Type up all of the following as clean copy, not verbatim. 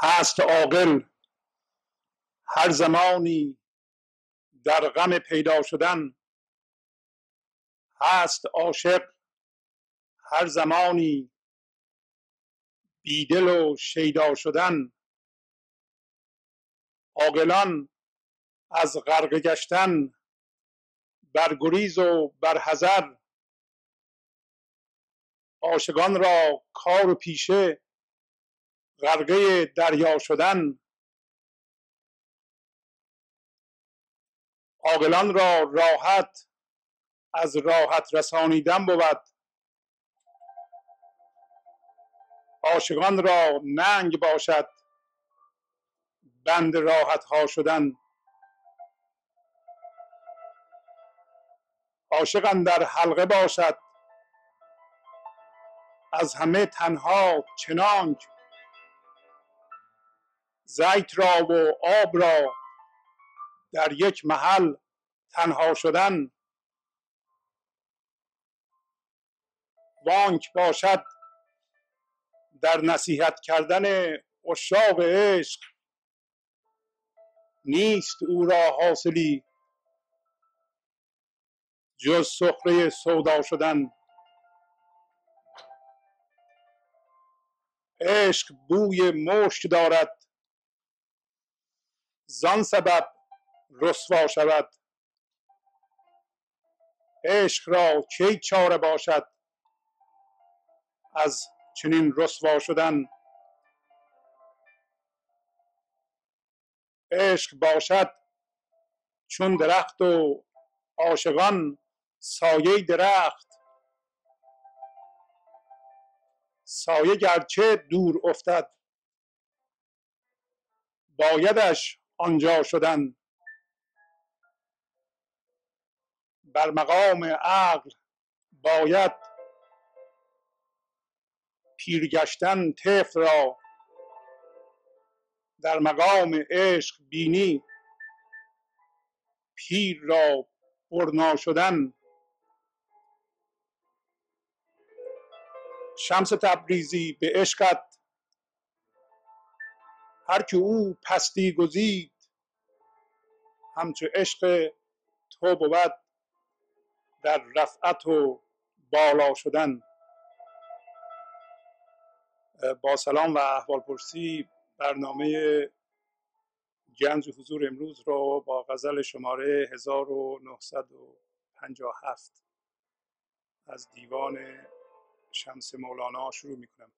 هست عاقل هر زمانی در غم پیدا شدن، هست عاشق هر زمانی بیدل و شیدا شدن. عاقلان از غرقه گشتن بر گریز و بر حذر، عاشقان را کار و پیشه غرقه دریا شدن. عاقلان را راحت از راحت رسانیدن بود، عاشقان را ننگ باشد بند راحت ها شدن. عاشق اندر حلقه باشد از همه تنها، چنانک زیت را و آب را در یک محل تنها شدن. وانک باشد در نصیحت کردن عشاق عشق، نیست او را حاصلی جز سخره سودا شدن. عشق بوی مشک دارد زان سبب رسوا شود، عشق را کی چاره باشد از چنین رسوا شدن. عشق باشد چون درخت و عاشقان سایه درخت، سایه گرچه دور افتد بایدش آنجا شدن. بر مقام عقل باید پیرگشتن طفل را، در مقام عشق بینی پیر را برنا شدن. شمس تبریزی به عشقت هر که او پستی گزید، همچو عشق تو بود در رفعت و بالا شدن. با سلام و احوالپرسی برنامه گنج حضور امروز رو با غزل شماره 1957 از دیوان شمس مولانا شروع می کنم.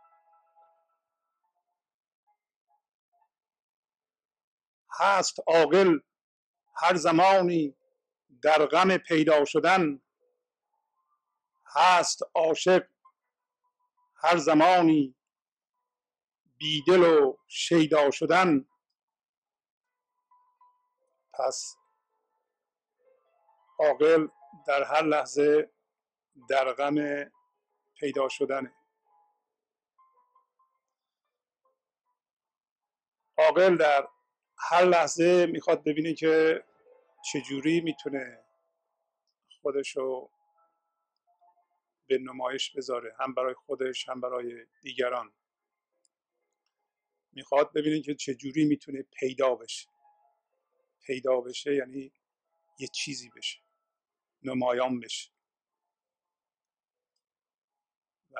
هست عاقل هر زمانی در غم پیدا شدن، هست عاشق هر زمانی بیدل و شیدا شدن. پس عاقل در هر لحظه در غم پیدا شدنه. عاقل در هر لحظه میخواد ببینه که چجوری میتونه خودشو به نمایش بذاره، هم برای خودش هم برای دیگران. میخواد ببینه که چجوری میتونه پیدا بشه. پیدا بشه یعنی یه چیزی بشه، نمایان بشه. و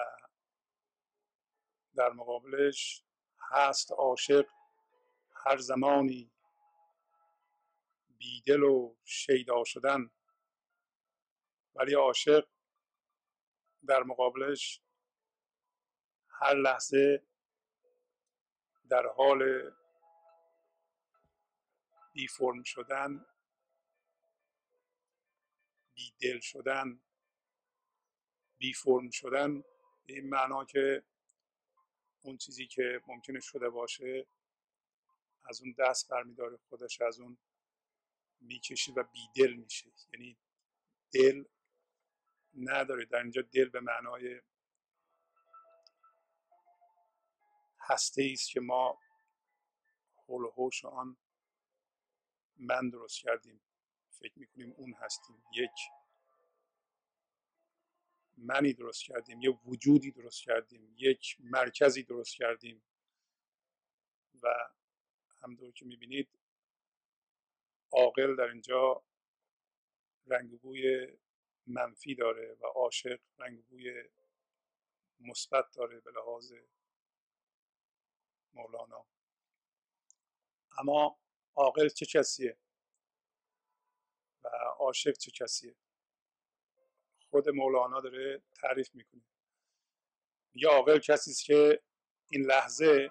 در مقابلش هست عاشق هر زمانی بیدل و شیدا شدن. ولی عاشق در مقابلش هر لحظه در حال بی فرم شدن، بی دل شدن. بی فرم شدن به این معنا که اون چیزی که ممکنه شده باشه از اون دست برمیداره، خودش از اون میکشه و بی دل میشه. یعنی دل نداره. در اینجا دل به معنای هسته است که ما حول و حوش آن من درست کردیم، فکر میکنیم اون هستیم. یک منی درست کردیم، یه وجودی درست کردیم، یک مرکزی درست کردیم و همونطور که میبینید عاقل در اینجا رنگ و بوی منفی داره و عاشق رنگ و بوی مثبت داره به لحاظ مولانا. اما عاقل چه کسیه و عاشق چه کسیه؟ خود مولانا داره تعریف میکنه. میگه عاقل کسی است که این لحظه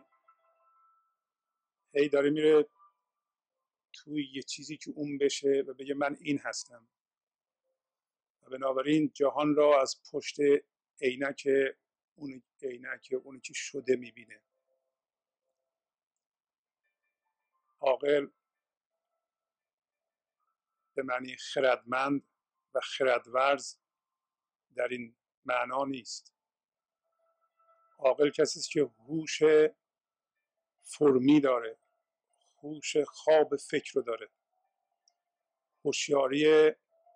هی داره میره توی یه چیزی که اون بشه و بگه من این هستم و بنابراین جهان را از پشت عینک اونی که شده میبینه. عاقل به معنی خردمند و خردورز در این معنا نیست. عاقل کسی است که هوش فرمی داره، هوش خواب فکر رو داره، هوشیاری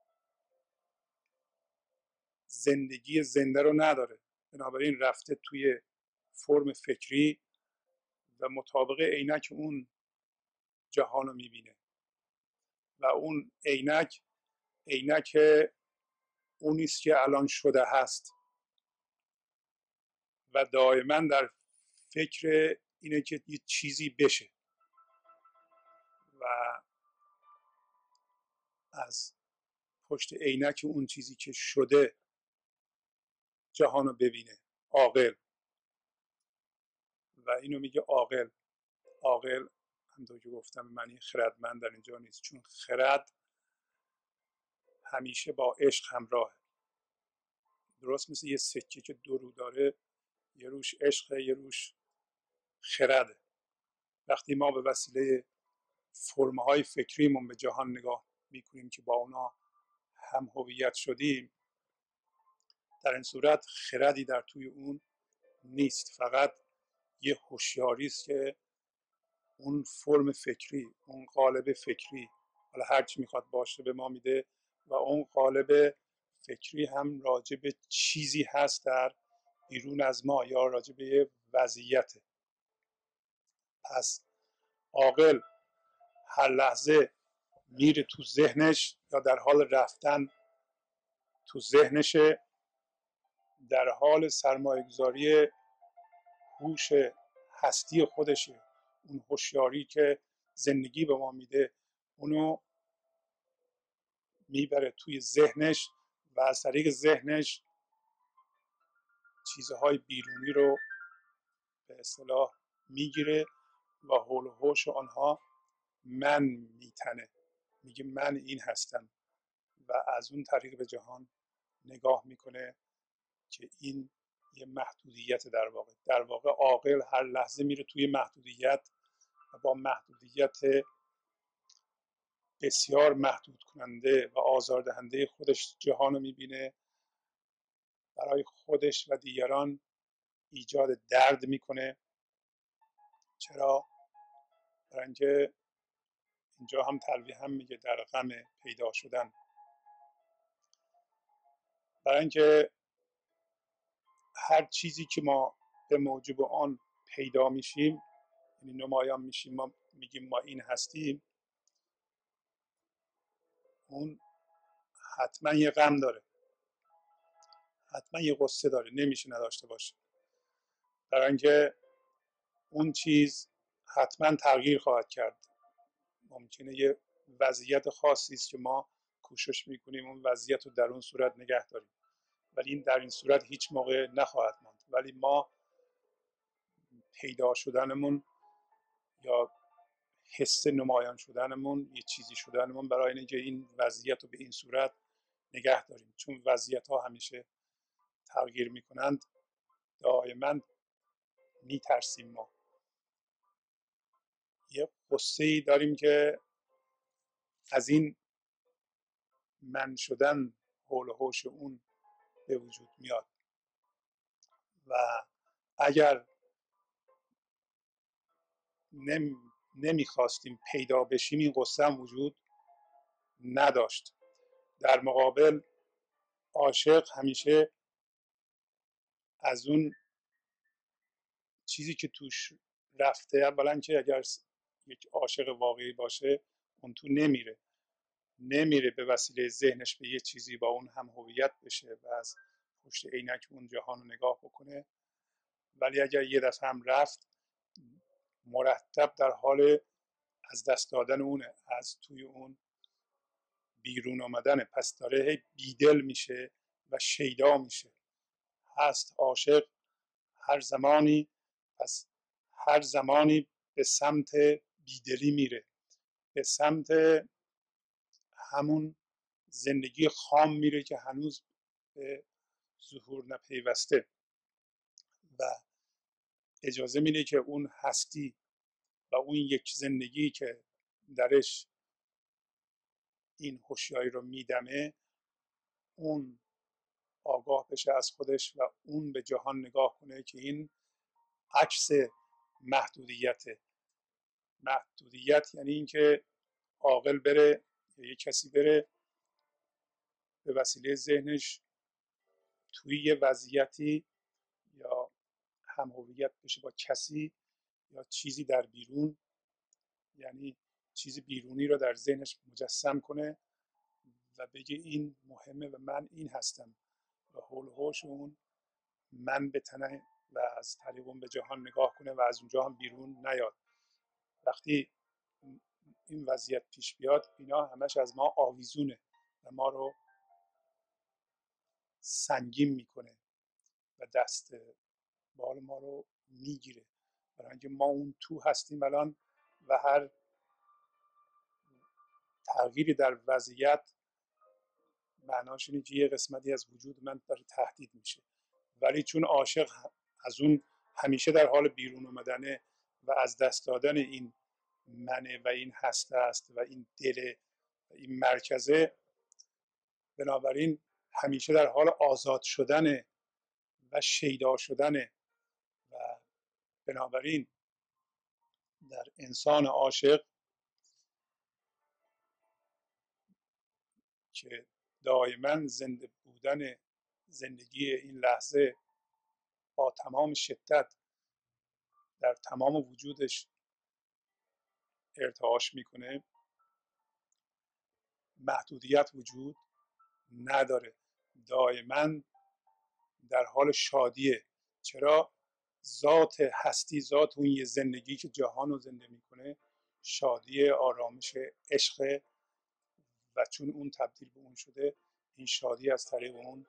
زندگی زنده رو نداره، بنابراین رفته توی فرم فکری و مطابق عینک اون جهان رو میبینه و اون عینک اونی است که الان شده هست و دائما در فکر اینه که یه چیزی بشه و از پشت عینک اون چیزی که شده جهان رو ببینه. عاقل. و اینو میگه عاقل. عاقل همونطور که گفتم معنی خردمند در اینجا نیست، چون خرد همیشه با عشق همراهه. درست مثل یه سکه که دو رو داره، یه روش عشقه یه روش خرده. وقتی ما به وسیله فرم‌های فکریمون به جهان نگاه میکنیم که با اونا هم هویت شدیم، در این صورت خردی در توی اون نیست، فقط یه هوشیاری است که اون فرم فکری، اون قالب فکری، حالا هر چی میخواد باشه به ما میده و اون قالب فکری هم راجع به چیزی هست در بیرون از ما یا راجع به یه وضعیت. پس عاقل هر لحظه میره تو ذهنش یا در حال رفتن تو ذهنشه، در حال سرمایه گذاری هوش هستی خودشه، اون هوشیاری که زندگی به ما میده اونو میبره توی ذهنش و از طریق ذهنش چیزهای بیرونی رو به اصطلاح میگیره و حول و حوش آنها من میتنه، میگه من این هستم و از اون طریق به جهان نگاه میکنه که این یه محدودیت. در واقع عاقل هر لحظه میره توی محدودیت و با محدودیت بسیار محدود کننده و آزاردهنده خودش جهان رو میبینه، برای خودش و دیگران ایجاد درد میکنه. چرا؟ برای اینکه اینجا هم تلویح هم میگه در غم پیدا شدن، برای اینکه هر چیزی که ما به موجب آن پیدا میشیم، یعنی نمایان میشیم، ما میگیم ما این هستیم، اون حتما یه غم داره، حتما یه قصه داره، نمیشه نداشته باشه. برای اینکه اون چیز حتما تغییر خواهد کرد. ممکنه یه وضعیت خاصی است که ما کوشش میکنیم اون وضعیت رو در اون صورت نگه داریم، ولی این در این صورت هیچ موقع نخواهد ماند. ولی ما پیدا شدنمون یا حس نمایان شدنمون، یه چیزی شدنمون، برای اینکه این وضعیت رو به این صورت نگه داریم، چون وضعیت ها همیشه تغییر میکنند، دائما میترسیم. ما یه قصه ای داریم که از این من شدن حول و حوش اون به وجود میاد و اگر نمیخواستیم پیدا بشیم این قصه هم وجود نداشت. در مقابل عاشق همیشه از اون چیزی که توش رفته، اولا که اگر یک عاشق واقعی باشه اون تو نمیره به وسیله ذهنش به یه چیزی با اون هم هویت بشه و از پشت عینک اون جهان رو نگاه بکنه. ولی اگر یه دفعه هم رفت، مرتب در حال از دست دادن اونه، از توی اون بیرون آمدنه. پس داره هی بیدل میشه و شیدا میشه. هست عاشق هر زمانی، پس هر زمانی به سمت بیدلی میره، به سمت همون زندگی خام میره که هنوز به ظهور نپیوسته و اجازه میده که اون هستی و اون یک زندگی که درش این هوشیاری رو میدمه، اون آگاه بشه از خودش و اون به جهان نگاه کنه که این عکس محدودیته. محدودیت یعنی اینکه عاقل بره یا یک کسی بره به وسیله ذهنش توی یه وضعیتی یا هم هویت بشه با کسی یا چیزی در بیرون، یعنی چیزی بیرونی رو در ذهنش مجسم کنه و بگه این مهمه و من این هستم و حول و حوش اون من بتنه و از طریق اون به جهان نگاه کنه و از اونجا هم بیرون نیاد. وقتی این وضعیت پیش بیاد، اینا همش از ما آویزونه و ما رو سنگین میکنه و دست بال ما رو میگیره، برای اینکه ما اون تو هستیم الان و هر تغییری در وضعیت معناش اینه که یه قسمتی از وجود من داره تهدید میشه. ولی چون عاشق از اون همیشه در حال بیرون اومدنه و از دست دادن این منه و این هسته است و این دل و این مرکزه، بنابراین همیشه در حال آزاد شدنه و شیدا شدنه و بنابراین در انسان عاشق که دائما زنده بودن زندگی این لحظه با تمام شدت در تمام وجودش ارتعاش میکنه، محدودیت وجود نداره، دائما در حال شادیه. چرا؟ ذات هستی، ذات اون یه زندگی که جهان رو زنده میکنه شادی، آرامش، عشق و چون اون تبدیل به اون شده، این شادی از طریق اون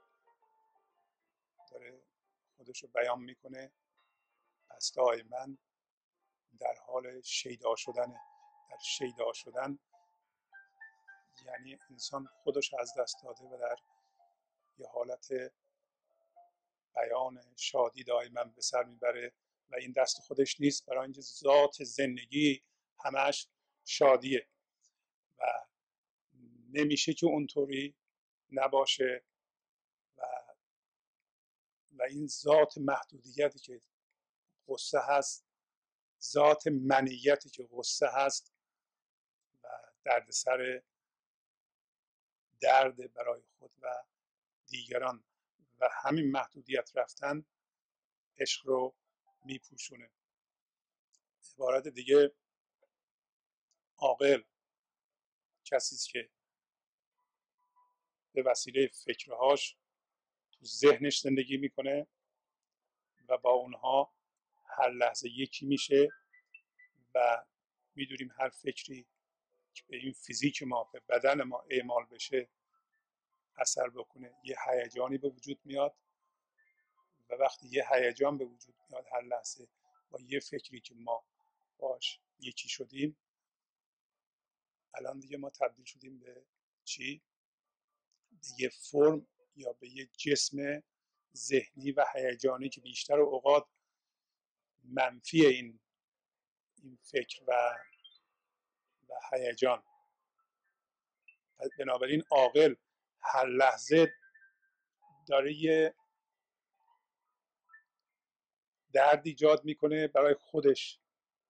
داره خودش رو بیان میکنه. پس دائما در حال شیدا شدنه. در شیدا شدن یعنی انسان خودش از دست داده و در یه حالت بیان شادی دائما به سر میبره و این دست خودش نیست، برای اینکه ذات زندگی همش شادیه و نمیشه که اونطوری نباشه و این ذات محدودیتی که غصه هست، ذات منیتی که غصه هست و دردسر درد برای خود و دیگران و همین محدودیت رفتن عشق رو میپوشونه. عبارت دیگه، عاقل کسی است که به وسیله فکرهاش تو ذهنش زندگی میکنه و با اونها هر لحظه یکی میشه و میدونیم هر فکری که به این فیزیک ما، به بدن ما اعمال بشه، اثر بکنه، یه هیجانی به وجود میاد و وقتی یه هیجان به وجود میاد هر لحظه با یه فکری که ما باش یکی شدیم، الان دیگه ما تبدیل شدیم به چی؟ به یه فرم یا به یه جسم ذهنی و هیجانی که بیشتر اوقات منفی این فکر و هیجان. بنابراین عاقل هر لحظه داره یه درد ایجاد میکنه برای خودش،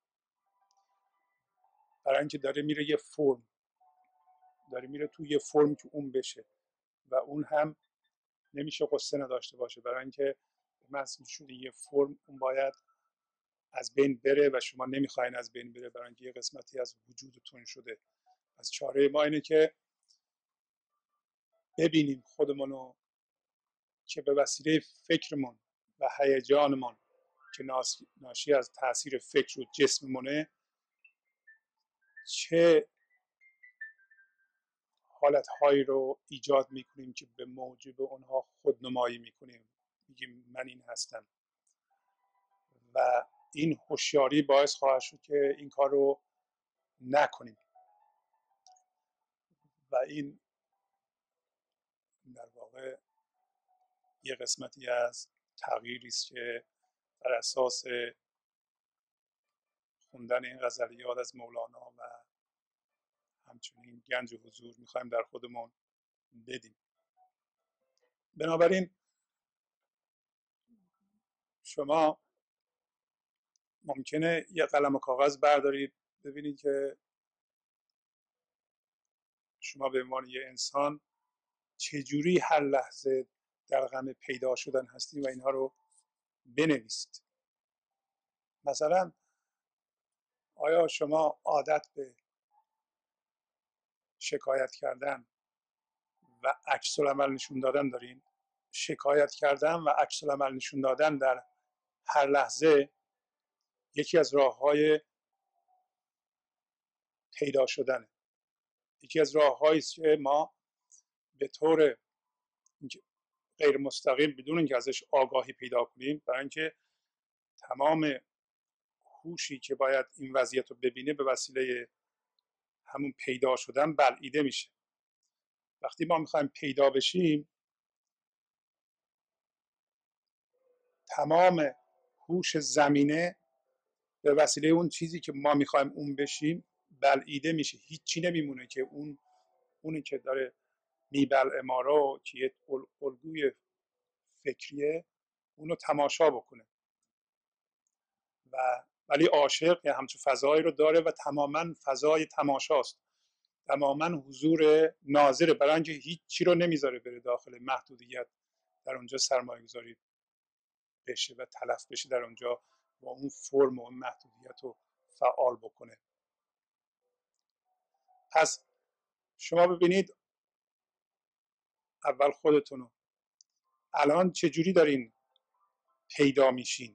برای اینکه داره میره یه فرم، داره میره توی یه فرم که اون بشه و اون هم نمیشه قصه نداشته باشه، برای اینکه مثل شده یه فرم، اون باید از بین بره و شما نمیخواین از بین بره، برای اینکه یه قسمتی از وجودتون شده. از چاره ما اینه که ببینیم خودمونو که به وسیله فکرمون و هیجانمون که ناشی از تاثیر فکر و جسممونه چه حالتهایی رو ایجاد میکنیم که به موجب اونها خودنمایی میکنیم، میگیم من این هستم. و این هوشیاری باعث خواهد شد که این کار رو نکنیم و این در واقع یه قسمتی از تغییری است که بر اساس خوندن این غزلیات از مولانا و همچنین گنج حضور میخوایم در خودمون بدیم. بنابراین شما ممکنه یه قلم و کاغذ بردارید، ببینید که شما به عنوان یه انسان چجوری هر لحظه در غم پیدا شدن هستید و اینها رو بنویسید. مثلا آیا شما عادت به شکایت کردن و عکس العمل نشون دادن دارین؟ شکایت کردن و عکس العمل نشون دادن در هر لحظه یکی از راه‌های پیدا شدنه. یکی از راه‌هایی است که ما به طور غیر مستقیم بدون اینکه ازش آگاهی پیدا کنیم، برای اینکه تمام هوشی که باید این وضعیت رو ببینه به وسیله همون پیدا شدن بلعیده میشه. وقتی ما میخوایم پیدا بشیم، تمام هوش زمینه به وسیله اون چیزی که ما میخوایم اون بشیم بلعیده میشه. هیچی نمیمونه که اونی که داره میبلعه ما رو که یه الگوی فکریه اونو تماشا بکنه. و ولی عاشق یه همچون فضایی رو داره و تماما فضای تماشاست، تماما حضور ناظره، برای اینکه هیچی رو نمیذاره بره داخل محدودیت در اونجا سرمایه گذاری بشه و تلف بشه در اونجا با اون فرم و اون محدودیت رو فعال بکنه. پس شما ببینید اول خودتونو الان چجوری دارین پیدا میشین.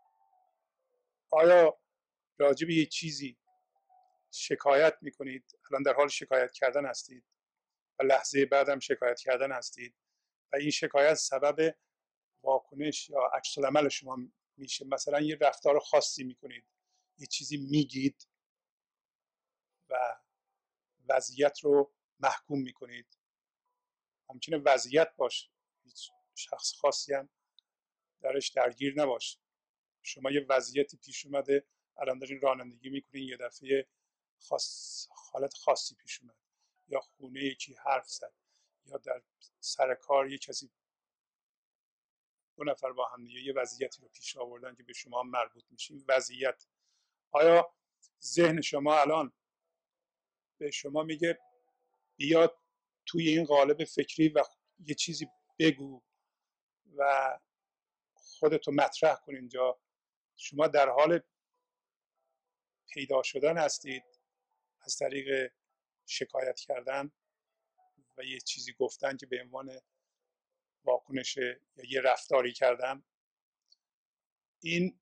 آیا راجع به یه چیزی شکایت میکنید، الان در حال شکایت کردن هستید و لحظه بعدم شکایت کردن هستید و این شکایت سبب واکنش یا عکس العمل شما میشه. مثلا یه رفتار خاصی میکنید، یه چیزی میگید و وضعیت رو محکوم میکنید. ممکنه وضعیت باشه، هیچ شخص خاصی هم درش درگیر نباشه. شما یه وضعیتی پیش اومده، الان دارین رانندگی میکنین، یه دفعه حالت خاصی پیش اومد، یا خونه یکی حرف زد، یا در سر کار یه کسی، دو نفر با هم دیگه یه وضعیتی رو پیش آوردن که به شما مربوط میشه. وضعیت، آیا ذهن شما الان به شما میگه بیاد توی این قالب فکری و یه چیزی بگو و خودتو مطرح کن اینجا؟ شما در حال پیدا شدن هستید از طریق شکایت کردن و یه چیزی گفتن که به عنوان واکنش یا یه رفتاری کردن. این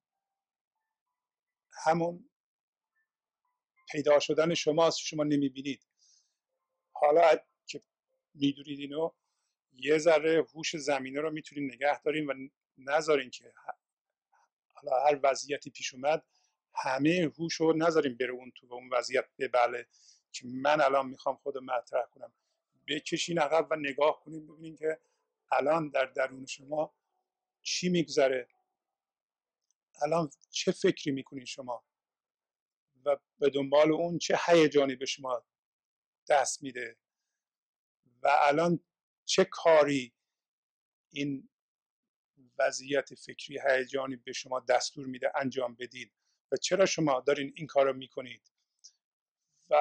همون پیدا شدن شماست، شما نمیبینید. حالا که میدونید اینو، یه ذره هوش زمینه رو میتونید نگه دارین و نذارین که حالا هر وضعیتی پیش اومد همه هوش رو نذارین بره اون تو و اون وضعیت ببله که من الان میخوام خودم مطرح کنم. بکشین عقب و نگاه کنین، ببینین که الان در درون شما چی میگذره، الان چه فکری میکنین شما و به دنبال اون چه هیجانی به شما دست میده و الان چه کاری این وضعیت فکری هیجانی به شما دستور میده انجام بدید و چرا شما دارین این کار رو میکنید. و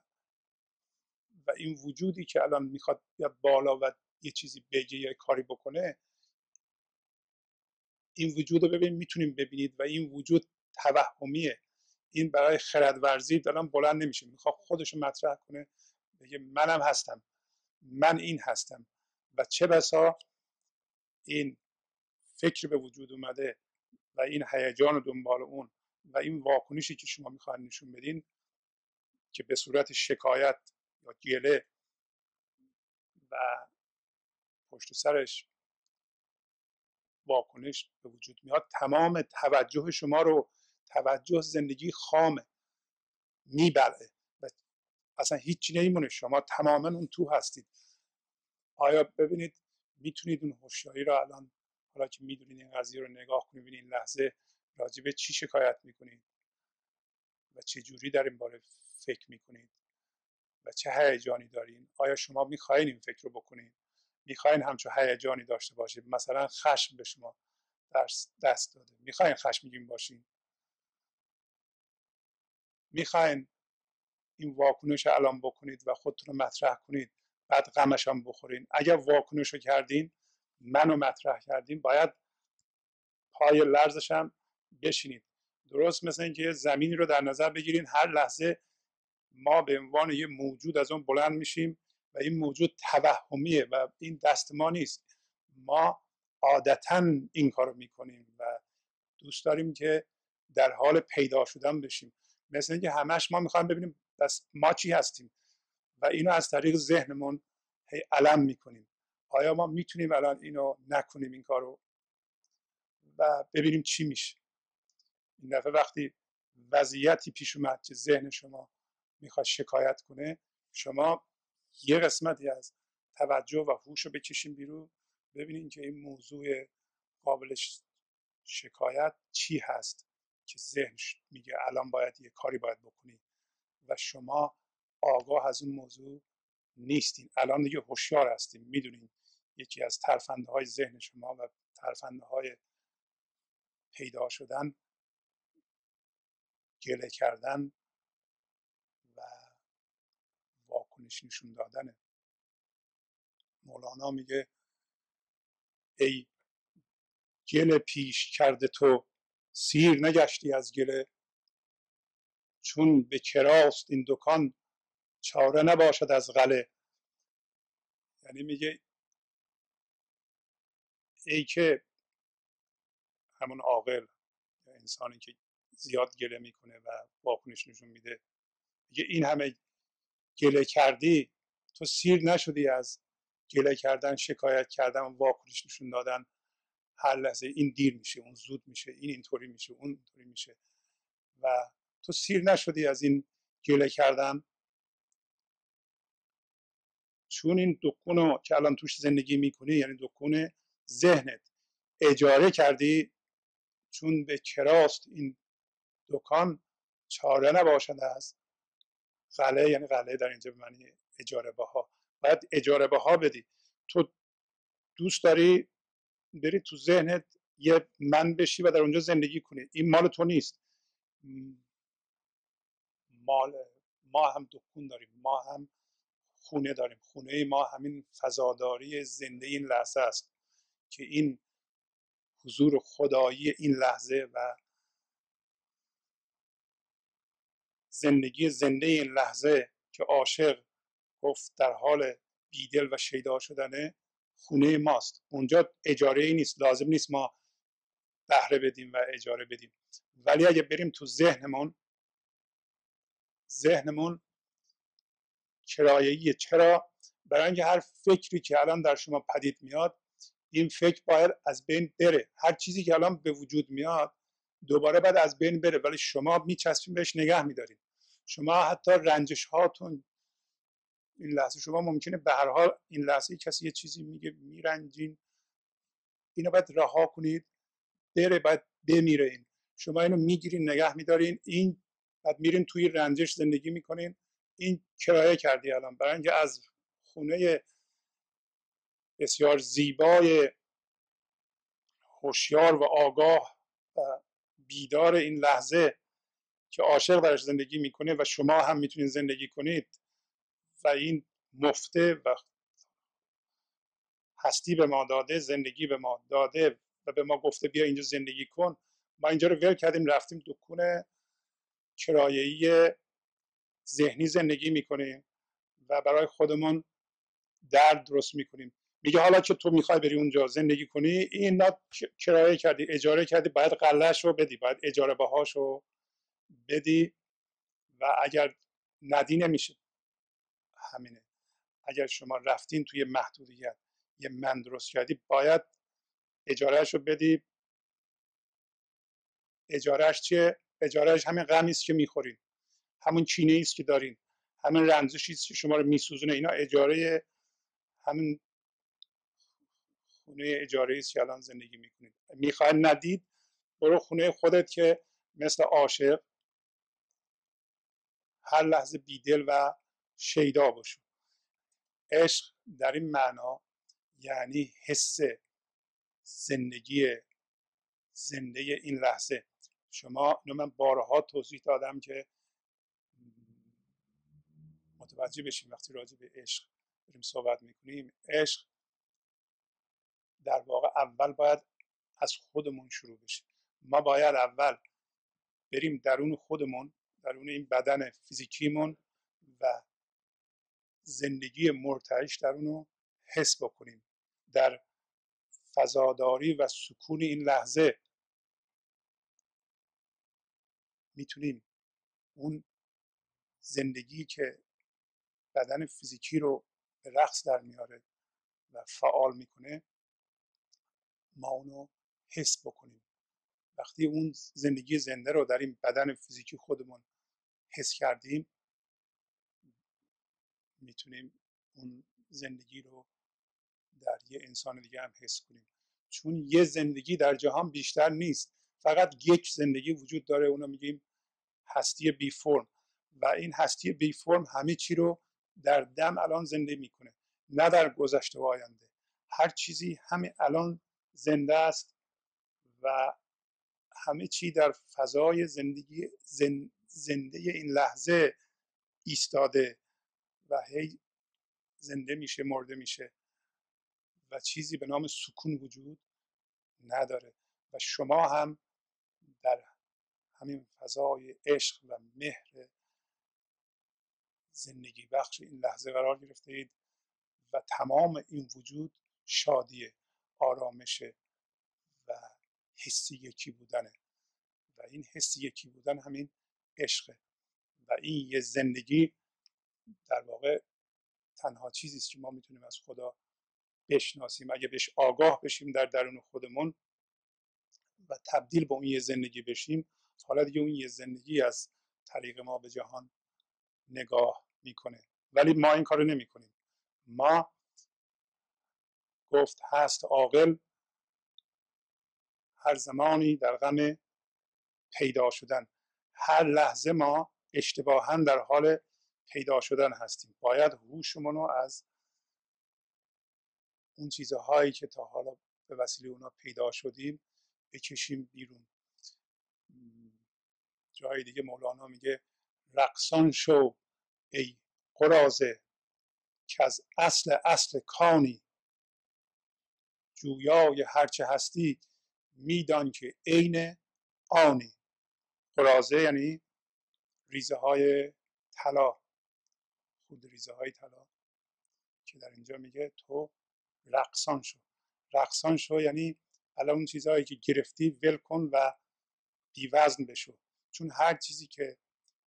این وجودی که الان میخواد بیاد بالا و یه چیزی بگه یا کاری بکنه، این وجود رو ببینید، میتونیم ببینید و این وجود توهمیه. این برای خردورزی دارم بلند نمیشه، میخواد خودش رو مطرح کنه، بگه منم هستم، من این هستم. و چه بسا این فکر به وجود اومده و این هیجان دنبال اون و این واکنشی که شما میخواین نشون بدین که به صورت شکایت یا گله و پشت سرش واکنش به وجود میاد، تمام توجه شما رو، توجه زندگی خامه میبلعه و اصلا هیچی نمیمونه، شما تماما اون تو هستید. آیا ببینید میتونید اون هوشیاری رو الان، حالا که میدونید این قضیه رو نگاه کنید، ببینید این لحظه راجع به چی شکایت میکنید و چه جوری در این باره فکر میکنید و چه هیجانی دارین. آیا شما میخواین این فکر رو بکنید؟ میخواین همچون هیجانی داشته باشید؟ مثلا خشم به شما دست داده، میخواین خشمگین باشین؟ میخواین این واکنش الان بکنید و خودتون رو مطرح کنید، بعد غمش هم بخورین؟ اگر واکنش رو کردین، منو مطرح کردین، باید پای لرزش هم بشینید. درست مثل اینکه زمینی رو در نظر بگیرین، هر لحظه ما به عنوان یه موجود از اون بلند میشیم و این موجود توهمیه و این دست ما نیست. ما عادتا این کارو میکنیم و دوست داریم که در حال پیدا شدن بشیم. مثل اینکه همش ما میخوایم ببینیم بس ما چی هستیم و اینو از طریق ذهنمون هی علم میکنیم. آیا ما میتونیم الان اینو نکنیم، این کارو، و ببینیم چی میشه؟ این دفعه وقتی وضعیتی پیش اومد که ذهن شما میخواد شکایت کنه، شما یه قسمتی از توجه و هوش رو بکشین بیرون، ببینین که این موضوع قابل شکایت چی هست که ذهن میگه الان باید یه کاری باید بکنی و شما آگاه از اون موضوع نیستین. الان دیگه هوشیار هستین، میدونین یکی از ترفنده های ذهن شما و ترفنده های پیدا شدن گله کردن و واکنش نشون دادنه. مولانا میگه ای گله پیش کرده تو، سیر نگشتی از گله، چون به کراست این دکان، چاره نباشد از غله. یعنی میگه ای که همون عاقل، انسانی که زیاد گله میکنه و واکنش نشون میده، میگه این همه گله کردی، تو سیر نشدی از گله کردن، شکایت کردن و واکنش نشون دادن. هر لحظه این دیر میشه، اون زود میشه، این اینطوری میشه، اون اینطوری میشه و تو سیر نشدی از این گله کردن. چون این دکونو که الان توش زندگی میکنی، یعنی دکون ذهنت، اجاره کردی، چون به کراست این دکان، چاره نباشد از غله. یعنی غله در اینجا به معنی اجاره بها، باید اجاره بها بدی. تو دوست داری بری تو ذهنت یه من بشی و در اونجا زندگی کنی، این مال تو نیست. مال ما هم دکون داریم، ما هم خونه داریم، خونه ما همین فضاداری زنده این لحظه است که این حضور خدایی این لحظه و زندگی زنده این لحظه که عاشق گفت در حال بیدل و شیدا شدنه، خونه ماست. اونجا اجاره ای نیست، لازم نیست ما بهره بدیم و اجاره بدیم. ولی اگه بریم تو ذهنمون کرایه‌ایه. چرا؟ برای اینکه هر فکری که الان در شما پدید میاد، این فکر باید از بین بره. هر چیزی که الان به وجود میاد دوباره باید از بین بره، ولی شما میچسبین بهش، نگه میدارین. شما حتی رنجش هاتون این لحظه، شما ممکنه به هر حال این لحظه کسی یه چیزی میگه میرنجین، اینو باید رها کنید بره، باید بمیره. این شما اینو میگیرین نگه میدارین، این بعد میرین توی رنجش زندگی میکنین. این کرایه کردی الان، برای اینکه از خونه بسیار زیبای هوشیار و آگاه و بیدار این لحظه که عاشق درش زندگی میکنه و شما هم میتونید زندگی کنید و این مفته و هستی به ما داده، زندگی به ما داده و به ما گفته بیا اینجا زندگی کن، ما اینجا رو ول کردیم رفتیم دکون کرایه‌ای ذهنی زندگی میکنیم و برای خودمون درد درست میکنیم. میگه حالا که تو میخوای بری اونجا زندگی کنی، این کرایه کردی، اجاره کردی، باید قلهش رو بدی، باید اجاره بهاش رو بدی و اگر ندی نمیشه. همینه. اگر شما رفتین توی محدودیت یه من درست کردی، باید اجارهش رو بدی. اجارهش چیه؟ اجارهش همین غمی است که میخورین، همون چینه است که دارین، همین رنجشی است که شما رو میسوزونه. اینا اجاره همین خونه اجاره است که الان زندگی میکنید. میخواید ندید، برو خونه خودت که مثل عاشق هر لحظه بیدل و شیدا باشو. عشق در این معنا یعنی حس زندگی زنده این لحظه. شما اینو من بارها توضیح دادم که متوجه بشیم وقتی راجع به عشق داریم صحبت میکنیم. عشق در واقع اول باید از خودمون شروع بشه. ما باید اول بریم درون خودمون، درون این بدن فیزیکیمون و زندگی مرتعش در اونو حس بکنیم. در فضاداری و سکون این لحظه میتونیم اون زندگی که بدن فیزیکی رو به رقص در میاره و فعال میکنه، ما اونو حس بکنیم. وقتی اون زندگی زنده رو در این بدن فیزیکی خودمون حس کردیم، میتونیم اون زندگی رو در یه انسان دیگه هم حس کنیم. چون یه زندگی در جهان بیشتر نیست، فقط یک زندگی وجود داره، اونو میگیم هستی بی فرم. و این هستی بی فرم همه چی رو در دم الان زنده میکنه، نه در گذشته و آینده. هر چیزی همین الان زنده است و همه چی در فضای زندگی زنده این لحظه ایستاده و هی زنده میشه، مرده میشه و چیزی به نام سکون وجود نداره. و شما هم در همین فضای عشق و مهر زندگی بخش این لحظه قرار گرفته اید و تمام این وجود شادیه، آرامشه و حس یکی بودنه و این حس یکی بودن همین عشقه. و این یه زندگی در واقع تنها چیزی است که ما میتونیم از خدا بشناسیم. اگه بهش آگاه بشیم در درون خودمون و تبدیل به اون یه زندگی بشیم، حالا دیگه اون یه زندگی از طریق ما به جهان نگاه میکنه. ولی ما این کارو نمیکنیم. ما گفت هست عاقل هر زمانی در غم پیدا شدن. هر لحظه ما اشتباها در حال پیدا شدن هستیم. باید هوشمون رو از اون چیزهایی که تا حالا به وسیله اونا پیدا شدیم بکشیم بیرون. جای دیگه مولانا میگه رقصان شو ای قراضه که از اصل کانی، جویای هرچه هستی میدان که عین آنی. قراضه یعنی ریزه های طلا، خود ریزه های طلا که در اینجا میگه تو رقصان شو. رقصان شو یعنی الان اون چیزهایی که گرفتی ول کن و بی‌وزن بشو. چون هر چیزی که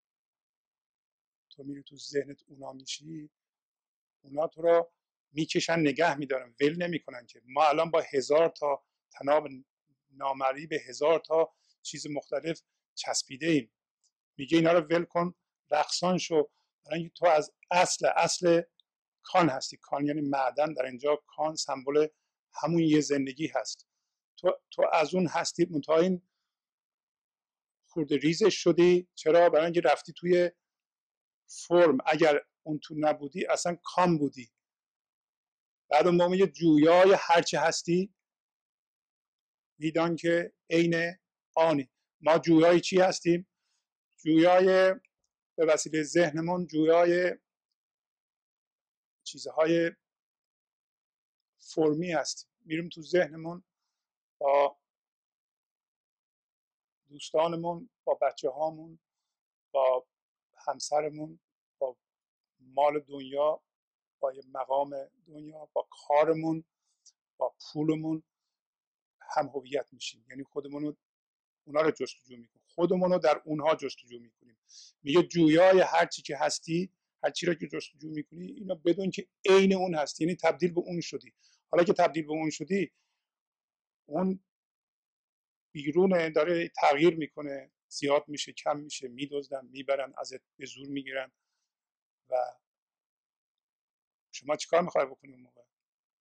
تو میری تو ذهنت اونا میشی، اونا تو رو میکشن نگه میدارن، ول نمیکنن. که ما الان با 1000 تا تناب نامرئی به 1000 تا چیز مختلف چسبیده ایم. میگه اینا رو ول کن، رقصان شو، برای اینکه تو از اصل کان هستی. کان یعنی معدن، در اینجا کان سمبل همون یه زندگی هست. تو از اون هستی منتها این خورده ریزش شدی. چرا؟ برای اینکه رفتی توی فرم. اگر اون تو نبودی اصلا کان بودی. بعد اون موقع جویای هرچه هستی میدان که عین آنی. ما جویای چی هستیم؟ جویای به وسیله ذهنمون جویای چیزهای فرمی هستیم. میریم تو ذهنمون با دوستانمون، با بچه هامون، با همسرمون، با مال دنیا، با مقام دنیا، با کارمون، با پولمون هم هویت میشیم. یعنی خودمون رو، اونا رو جستجو میکنیم، خودمون رو در اونها جستجو میکنیم. میگه جویای هر چی که هستی، هر چی رو که جستجو میکنی اینو بدون که عین اون هستی، یعنی تبدیل به اون شدی. حالا که تبدیل به اون شدی، اون بیرون داره تغییر میکنه، زیاد میشه، کم میشه، میدزدن، میبرن ازت، به زور میگیرن. و شما چیکار میخوای بکنی اون موقع؟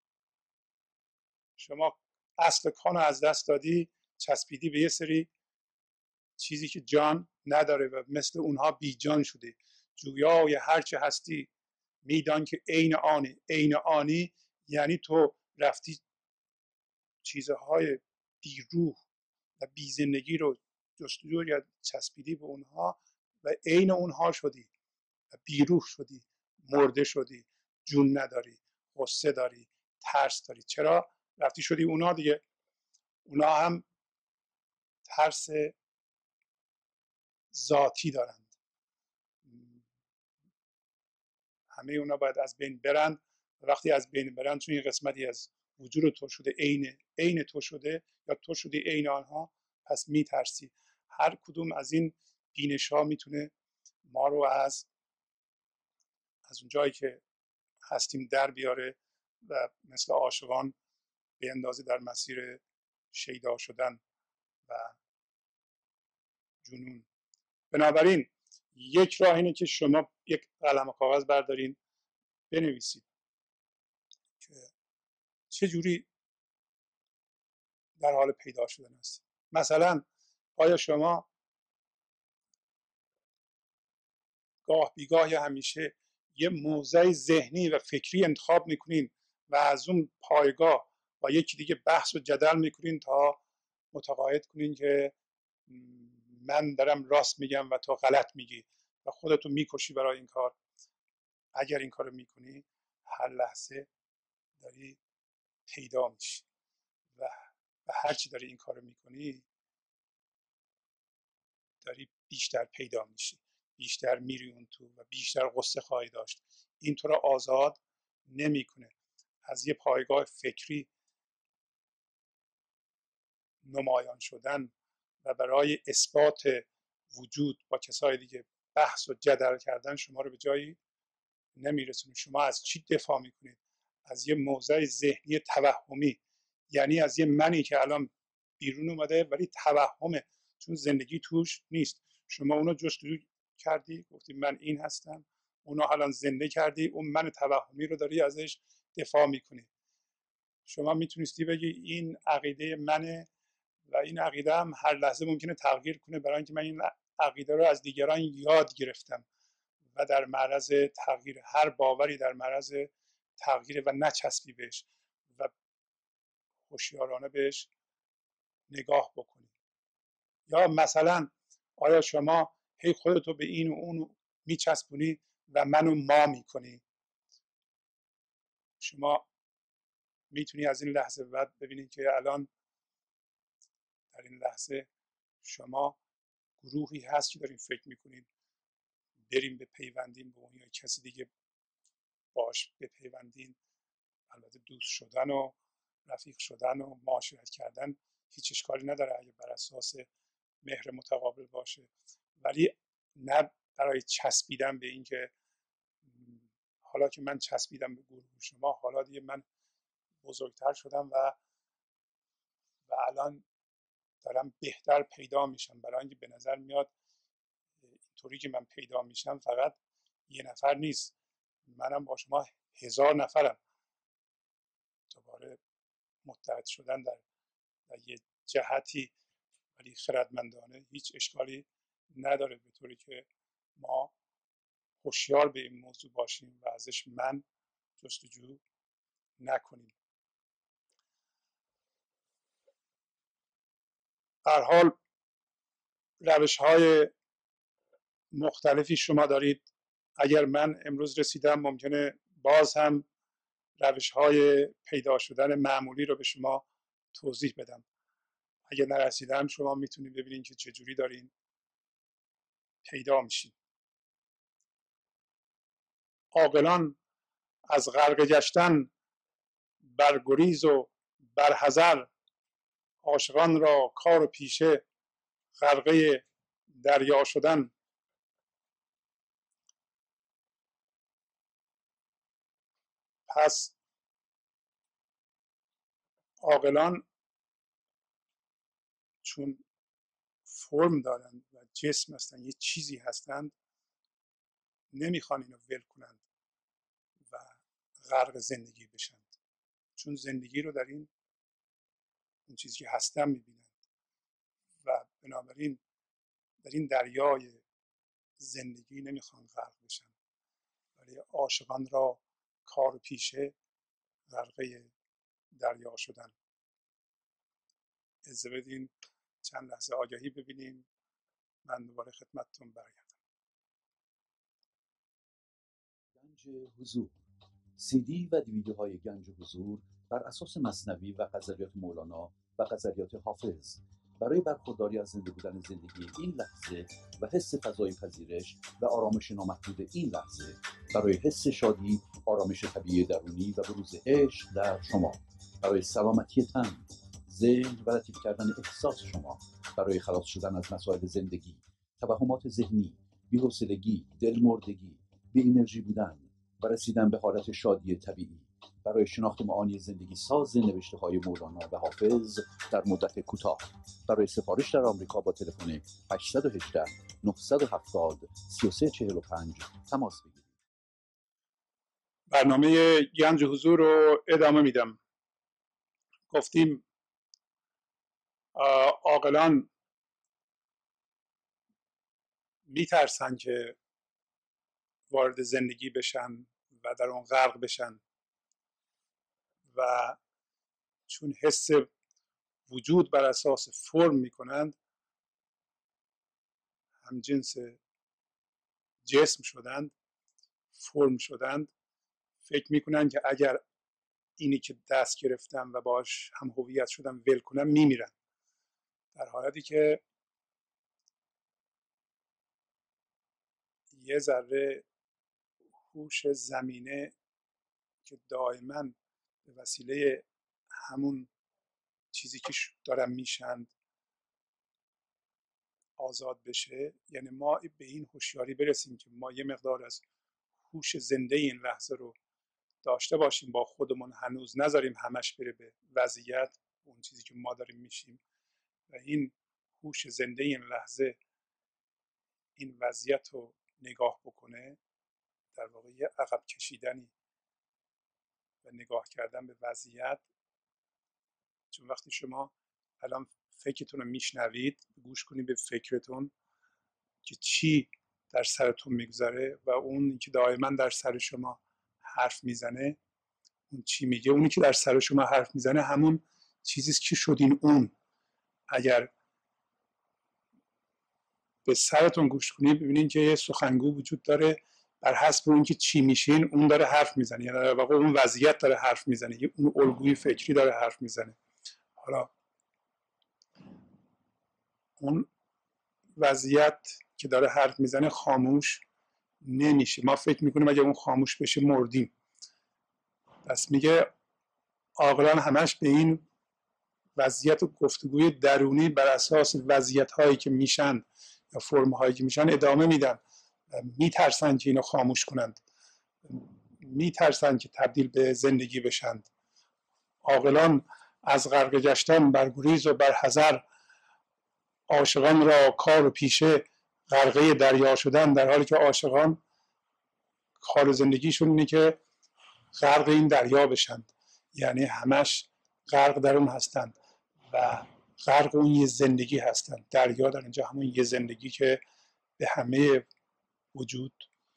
شما اصل کان رو از دست دادی، چسبیدی به یه سری چیزی که جان نداره و مثل اونها بی جان شده. جویای هرچه هستی میدان که عین آنی. عین آنی یعنی تو رفتی چیزهای بی روح و بی زندگی رو جستجو یا چسبیدی به اونها و عین اونها شدی و بی روح شدی، مرده شدی، جون نداری، غصه داری، ترس داری. چرا رفتی شدی اونا دیگه؟ اونا هم ترس ذاتی دارند، همه اونا باید از بین برن. وقتی از بین برن، چون این قسمتی از وجود تو شده عین تو شده، یا تو شدی عین آنها، پس میترسی. هر کدوم از این بینش ها میتونه ما رو از اون جایی که هستیم در بیاره و مثل عاشقان بیندازه در مسیر شیدا شدن و جنون. بنابراین یک راه اینه که شما یک قلم و کاغذ بردارین، بنویسید که چه جوری در حال پیدا شدن است. مثلا آیا شما گاه بیگاه یا همیشه یه موضع ذهنی و فکری انتخاب میکنین و از اون پایگاه با یکی دیگه بحث و جدل میکنین تا متقاعد کنین که من دارم راست میگم و تو غلط میگی و خودتو میکشی برای این کار؟ اگر این کارو میکنی، هر لحظه داری پیدا میشی و هر چی داری این کارو میکنی، داری بیشتر پیدا میشی، بیشتر میری اون تو و بیشتر قصه خواهی داشت. این تو را آزاد نمیکنه. از یه پایگاه فکری نمایان شدن و برای اثبات وجود با کسای دیگه بحث و جدل کردن شما رو به جایی نمیرسونه. شما از چی دفاع میکنید؟ از یه موضع ذهنی توهمی، یعنی از یه منی که الان بیرون اومده ولی توهمه، چون زندگی توش نیست. شما اونو جستجو کردی، گفتی من این هستم، اونو الان زنده کردی، اون من توهمی رو داری ازش دفاع میکنی. شما میتونستی بگی این عقیده منه و این عقیده هم هر لحظه ممکنه تغییر کنه، برای اینکه من این عقیده رو از دیگران یاد گرفتم و در معرض تغییر، هر باوری در معرض تغییر و نچسبی بهش و هوشیارانه بهش نگاه بکنی. یا مثلا آیا شما هی خودتو به این و اون میچسبونی و منو ما میکنی؟ شما میتونی از این لحظه بعد ببینید که الان در این لحظه شما گروهی هست که دارین فکر میکنید بریم به پیوندیم به اون یا کسی دیگه باش بپیوندین. البته دوست شدن و رفیق شدن و معاشرت کردن هیچ اشکالی نداره اگه بر اساس مهر متقابل باشه، ولی نه برای چسبیدن به این که حالا که من چسبیدم به گروه شما، حالا دیگه من بزرگتر شدم و الان دارم بهتر پیدا میشم. برای اینکه به نظر میاد اینطوری که من پیدا میشم فقط یه نفر نیست، منم با شما 1000 نفرم. دوباره متحد شدن در یه جهتی ولی خردمندانه هیچ اشکالی نداره، به طوری که ما هوشیار به این موضوع باشیم و ازش من جستجو نکنیم. هر حال روش‌های مختلفی شما دارید. اگر من امروز رسیدم ممکنه باز هم روش‌های پیدا شدن معمولی رو به شما توضیح بدم. اگه نرسیدم شما میتونید ببینید که چجوری دارین پیدا میشین. عاقلان از غرقه گشتن بر گریز و بر حذر، عاشقان را کار و پیشه غرقه دریا شدن. پس عاقلان چون فرم دارن و جسم هستن، یه چیزی هستند، نمیخوان اینو ول کنند و غرق زندگی بشن، چون زندگی رو در اون چیزی که هستن میبینند و بنابراین در این دریای زندگی نمیخوان غرق بشن. ولی عاشقان را کار پیشه غرقه دریا شدن. اجازه بدین چند لحظه آگهی ببینیم، من دوباره خدمتتون برگردم. گنج حضور، CD و دیویدیوهای گنج حضور بر اساس مثنوی و غزلیات مولانا و غزلیات حافظ برای برخورداری از زنده بودن زندگی این لحظه و حس فضای پذیرش و آرامش نامحدود این لحظه، برای حس شادی، آرامش طبیعی درونی و بروز عشق در شما، برای سلامتی تن، ذهن و لطیف کردن احساس شما، برای خلاص شدن از مسائل زندگی، توهمات ذهنی، بی‌حوصلگی، دلمردگی، بی انرژی بودن و رسیدن به حالت شادی طبیعی، برای شناخت معانی زندگی ساز نوشته های مولانا و حافظ در مدت کوتاه. برای سفارش در آمریکا با تلفن 818 970 3345 تماس بگیرید. برنامه گنج حضور رو ادامه میدم. گفتیم عاقلان میترسن که وارد زندگی بشن و در اون غرق بشن و چون حس وجود بر اساس فرم میکنند، هم جنس جسم شدند، فرم شدند، فکر میکنن که اگر اینی که دست گرفتم و باش هم هویت شدم ول کنم میمیرن، در حالتی که یه ذره هوش زمینه که دائما به وسیله همون چیزی که دارن میشن آزاد بشه، یعنی ما به این هوشیاری برسیم که ما یه مقدار از هوش زنده این لحظه رو داشته باشیم با خودمون، هنوز نذاریم همش بره به وضعیت اون چیزی که ما داریم میشیم و این هوش زنده این لحظه این وضعیت رو نگاه بکنه، در واقع یه عقب کشیدنی و نگاه کردن به وضعیت. چون وقتی شما الان فکرتون رو میشنوید، گوش کنید به فکرتون که چی در سرتون میگذره و اون که دائما در سر شما حرف میزنه اون چی میگه، اونی که در سر شما حرف میزنه همون چیزیست که شدین اون. اگر به سرتون گوش کنید ببینید که یه سخنگو وجود داره، بر حسب اون که چی میشین اون داره حرف میزنه، یعنی در واقع اون وضعیت داره حرف میزنه، اون الگوی فکری داره حرف میزنه. حالا اون وضعیت که داره حرف میزنه خاموش نمیشه، ما فکر میکنیم اگه اون خاموش بشه مردیم. پس میگه عاقلان همش به این وضعیت و گفتگوی درونی بر اساس وضعیت هایی که میشن یا فرم هایی که میشن ادامه میدن، میترسن که اینو خاموش کنند، میترسن که تبدیل به زندگی بشند. عاقلان از غرق گشتن بر گریز و بر حذر، عاشقان را کار و پیشه غرقه دریا شدن، در حالی که عاشقان کار زندگیشون اینه که غرق این دریا بشند، یعنی همش غرق در اون هستند و غرق اون یه زندگی هستند. دریا در اینجا همون یه زندگی که به همه وجود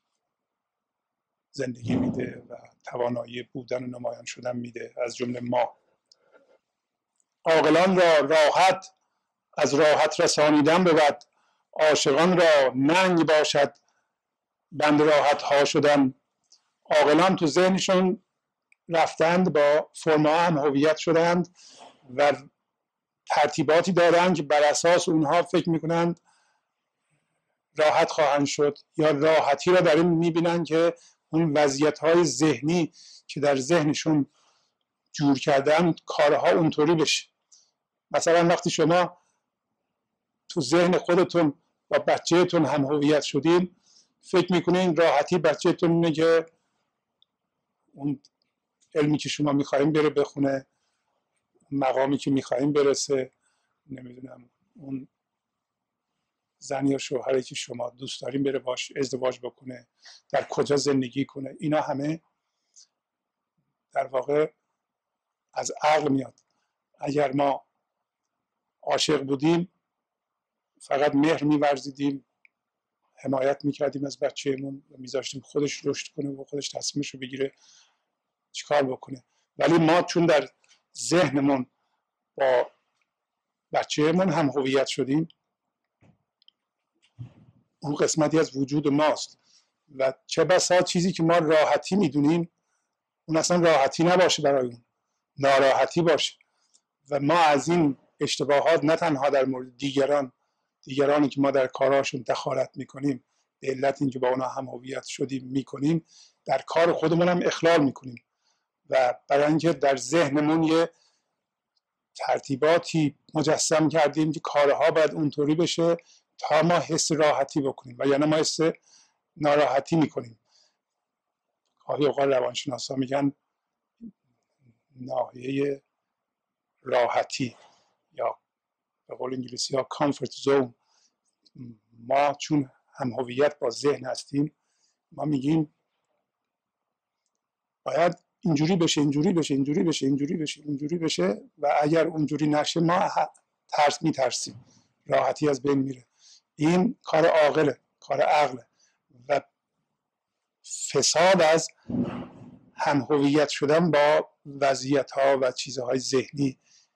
زندگی میده و توانایی بودن و نمایان شدن میده، از جمله ما. عاقلان را راحت از راحت رسانیدن بود، عاشقان را ننگ باشد بند راحت ها شدن. عاقلان تو ذهنشون رفتند، با فرما هم هویت شدند و ترتیباتی دارن که بر اساس اونها فکر میکنن راحت خواهند شد، یا راحتی را در این میبینن که اون وضعیت‌های ذهنی که در ذهنشون جور کردن کارها اونطوری بشه. مثلا وقتی شما تو ذهن خودتون با بچه‌تون هم هویت شدین، فکر میکنین راحتی بچه‌تون اینه که اون علمی که شما میخواین بره بخونه، مقامی که میخواین برسه، نمیدونم اون زن یا شوهری که شما دوست دارین بره باش ازدواج بکنه، در کجا زندگی کنه. اینا همه در واقع از عقل میاد. اگر ما عاشق بودیم فقط مهر می‌ورزیدیم، حمایت میکردیم از بچه‌مون و میذاشتیم خودش رشد کنه و خودش تصمیمش رو بگیره چیکار بکنه. ولی ما چون در ذهنمون با بچه‌مون هم هویت شدیم، اون قسمتی از وجود ماست و چه بسا چیزی که ما راحتی میدونیم اون اصلا راحتی نباشه، برای اون ناراحتی باشه. و ما از این اشتباهات نه تنها در مورد دیگرانی که ما در کارهاشون دخالت میکنیم به علت اینکه با اونا هم هویت شدیم میکنیم، در کار خودمون هم اخلال میکنیم و برای اینکه در ذهنمون یه ترتیباتی مجسم کردیم که کارها باید اونطوری بشه تا ما حس راحتی بکنیم و یعنی ما حس ناراحتی میکنیم. گاهی اوقات روانشناسا میگن ناحیه راحتی یا به قول انگلیسی ها کامفورت زون. ما چون هم هویت با ذهن هستیم، ما میگیم باید اینجوری بشه، اینجوری بشه، اینجوری بشه، اینجوری بشه، اینجوری بشه و اگر اونجوری نشه ما میترسیم، راحتی از بین میره. این کار عاقله، کار عقله و فساد از هم هویت شدن با وضعیت ها و چیزهای ذهنی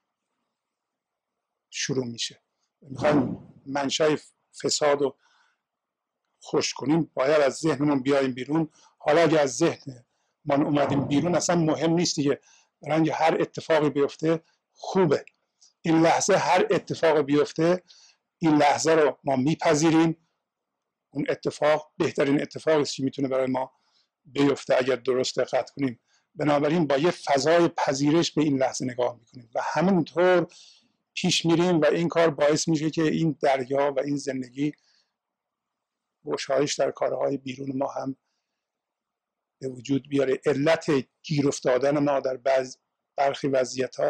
شروع میشه. میخوایم منشأ فساد رو خوش کنیم باید از ذهنمون بیایم بیرون. حالا اگه از ذهن ما اومدیم بیرون اصلا مهم نیست دیگه، برای اینکه هر اتفاقی بیفته خوبه. این لحظه هر اتفاقی بیفته، این لحظه رو ما میپذیریم. اون اتفاق بهترین اتفاقی است که میتونه برای ما بیفته اگر درست دقت کنیم. بنابراین با یه فضای پذیرش به این لحظه نگاه میکنیم و همونطور پیش میریم و این کار باعث میشه که این دریا و این زندگی گشایش در کارهای بیرون ما هم به وجود بیاره. علت گیر افتادن ما در برخی وضعیت‌ها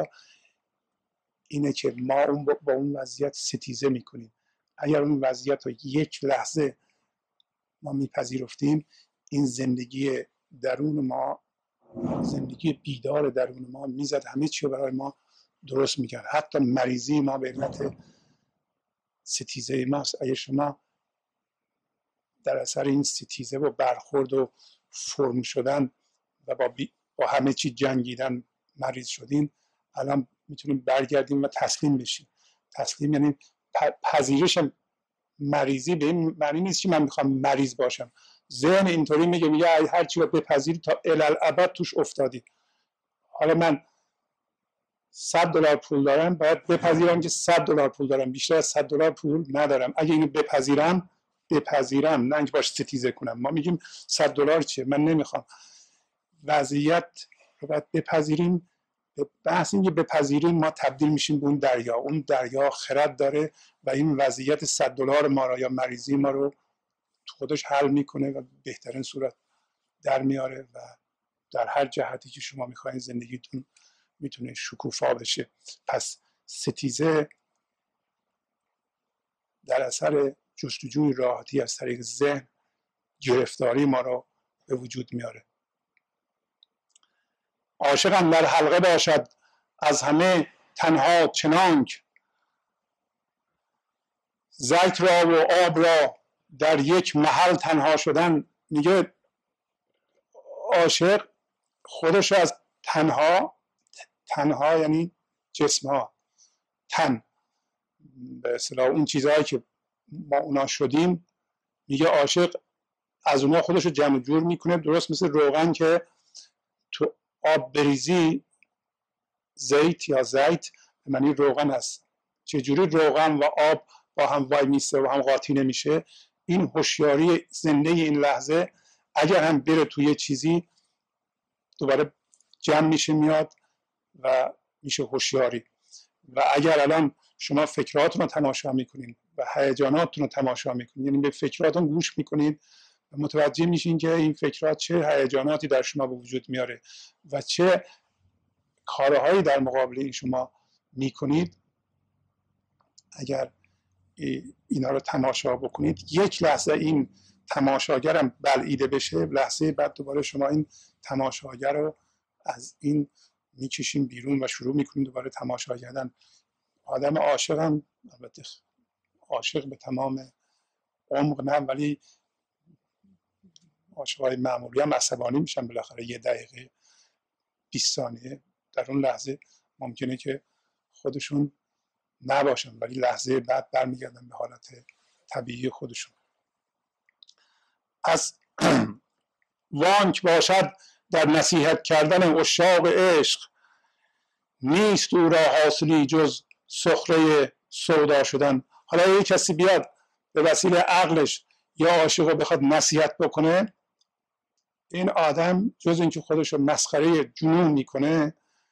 اینه که ما با اون وضعیت ستیزه میکنیم. اگر اون وضعیت رو یک لحظه ما میپذیرفتیم، این زندگی درون ما، زندگی بیدار درون ما میزد همه چی رو برای ما درست میکرد. حتی مریضی ما به علت ستیزه ماست. اگه شما در اثر این ستیزه و برخورد و فرم شدن و با همه چی جنگیدن مریض شدین، الان میتونیم برگردیم و تسلیم بشیم. تسلیم یعنی پذیرش مریضی. به این معنی نیست که من میخوام مریض باشم. ذهن اینطوری میگه هر چی رو بپذیری تا الالعبد توش افتادی. حالا من $100 پول دارم، باید بپذیرم که $100 پول دارم، بیشتر از $100 پول ندارم. اگه اینو بپذیرم نه اینکه باش ستیزه کنم. ما میگیم $100 چیه، من نمیخوام. وضعیت رو باید بپذیریم. بحث این که بپذیریم ما تبدیل میشیم به اون دریا. اون دریا خرد داره و این وضعیت $100 ما رو یا مریضی ما رو خودش حل میکنه و بهترین صورت در میاره و در هر جهتی که شما میخواین زندگیتون میتونه شکوفا بشه. پس ستیزه در اثر جستجوی راحتی از طریق ذهن گرفتاری ما رو به وجود میاره. عاشقم در حلقه باشد از همه تنها چنانک، زیت را و آب را در یک محل تنها شدن. میگه عاشق خودش از تنها یعنی جسم ها، تن به اصطلاح اون چیزهایی که ما اونا شدیم، میگه عاشق از اونها خودش رو جمع جور میکنه. درست مثل روغن که تو آب بریزی، زیت یا زیت به معنی روغن هست، چجوری روغن و آب با هم وای میسته و هم قاطی نمیشه. این هوشیاری زنده این لحظه اگر هم بره توی چیزی دوباره جمع میشه میاد و میشه هوشیاری. و اگر الان شما فکراتون رو تماشا میکنین و هیجاناتتون رو تماشا میکنین، یعنی به فکراتون گوش میکنین و متوجه میشین که این فکرات چه هیجاناتی در شما به وجود میاره و چه کارهایی در مقابل این شما میکنید. اگر اینا رو تماشا بکنید، یک لحظه این تماشاگرم بلعیده بشه، لحظه بعد دوباره شما این تماشاگر رو از این میکشین بیرون و شروع میکنین دوباره تماشا کردن. آدم عاشق هم البته عاشق به تمام عمق نه، ولی عاشقای معمولی هم عصبانی میشن بالاخره 1 دقیقه 20 ثانیه در اون لحظه ممکنه که خودشون نباشن، ولی لحظه بعد برمیگردن به حالت طبیعی خودشون. از وانک باشد در نصیحت کردن عشاق عشق، نیست او را حاصلی جز سخره سودا شدن. حالا یه کسی بیاد به وسیله عقلش یا عاشق رو بخواد نصیحت بکنه، این آدم جز اینکه خودش رو مسخره جنون میکنه،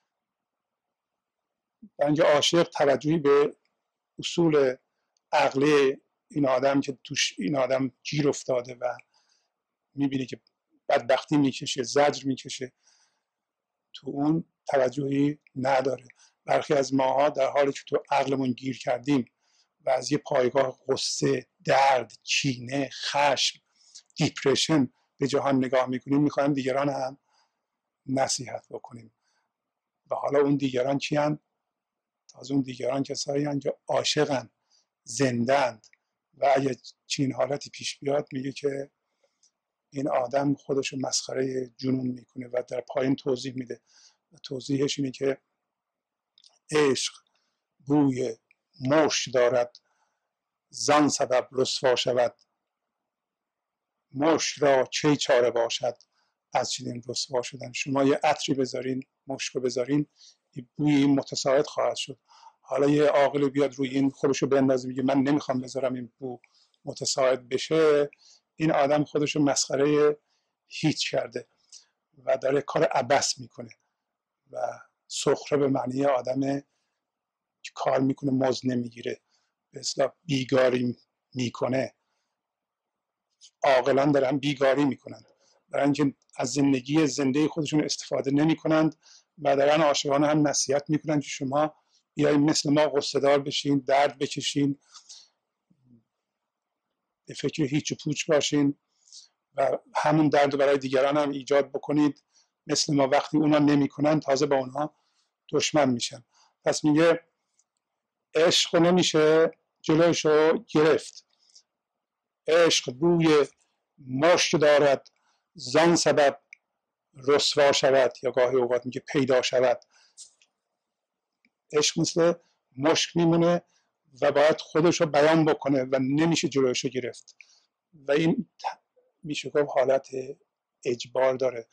بنج عاشق توجهی به اصول عقلی این آدم که توش این آدم گیر افتاده و میبینی که بدبختی میکشه، زجر میکشه، تو اون توجهی نداره. برخی از ماها در حالی که تو عقلمون گیر کردیم و از یه پایگاه غصه، درد، کینه، خشم، دیپرشن به جهان نگاه میکنیم، میخوایم دیگران هم نصیحت بکنیم. و حالا اون دیگران کی هن؟ تازه اون دیگران کسایی هن که عاشقن، زندند و اگه چین حالتی پیش بیاد میگه که این آدم خودشو مسخره جنون میکنه و در پایین توضیح میده. و توضیحش اینه که عشق بوی مشک دارد، زان سبب رسوا شود. مشک را چه چاره باشد از چنین رسوا شدن. شما یه عطری بذارین، مشک رو بذارین، بوی این متساعد خواهد شد. حالا یه عاقل بیاد روی این خودشو بندازه میگه من نمیخوام بذارم این بو متساعد بشه، این آدم خودشو مسخره هیچ کرده و داره کار عبث میکنه. و سخره به معنی آدم که کار میکنه مزد نمیگیره، به اصطلاح بیگاری میکنه. عاقلان دارن بیگاری میکنن، برای اینکه از زندگی زنده خودشون استفاده نمیکنند و دارن عاشقانه هم نصیحت میکنن که شما بیایید مثل ما غصه دار بشین، درد بکشین، به فکر هیچ و پوچ باشین و همون درد برای دیگران هم ایجاد بکنید مثل ما. وقتی اونا نمیکنن تازه با اونها دشمن میشن. پس میگه عشق نمیشه جلوشو گرفت. عشق بوی مشک دارد، زان سبب رسوا شود، یا گاهی اوقات میگه پیدا شود. عشق مثل مشک میمونه و باید خودش رو بیان بکنه و نمیشه جلوش رو گرفت و این میشه گفت حالت اجبار داره.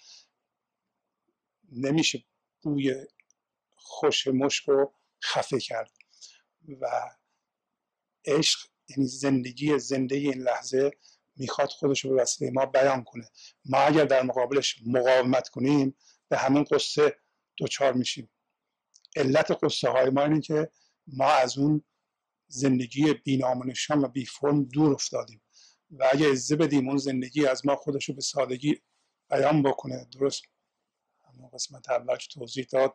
نمیشه بوی خوش مشک رو خفه کرد. و عشق یعنی زندگی زنده این لحظه میخواد خودش رو به وسیله ما بیان کنه. ما اگر در مقابلش مقاومت کنیم به همون قصه دوچار میشیم. علت قصه های ما اینه که ما از اون زندگی بینام و نشان و بی فرم دور افتادیم و اگه اجازه بدیم اون زندگی از ما خودش رو به سادگی بیان بکنه. درست همون قسمت اول که توضیح داد،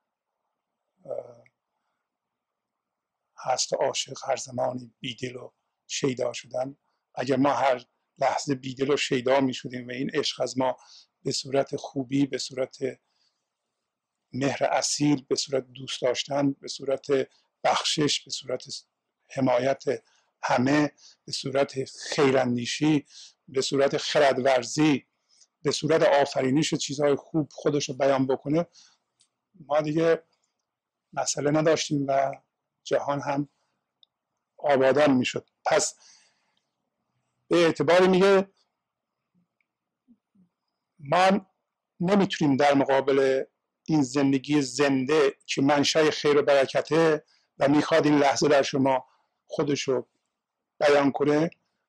هست عاشق هر زمانی بیدل و شیدا شدن. اگر ما هر لحظه بیدل و شیدا می شدیم و این عشق از ما به صورت خوبی، به صورت مهر اصیل، به صورت دوست داشتن، به صورت بخشش، به صورت حمایت همه، به صورت خیراندیشی، به صورت خردورزی، به صورت آفرینش چیزهای خوب خودش رو بیان بکنه، ما دیگه مسئله نداشتیم و جهان هم آبادان میشد. پس به اعتباری میگه ما نمیتونیم در مقابل این زندگی زنده که منشأ خیر و برکته و میخواد این لحظه در شما خودشو بیان کنه،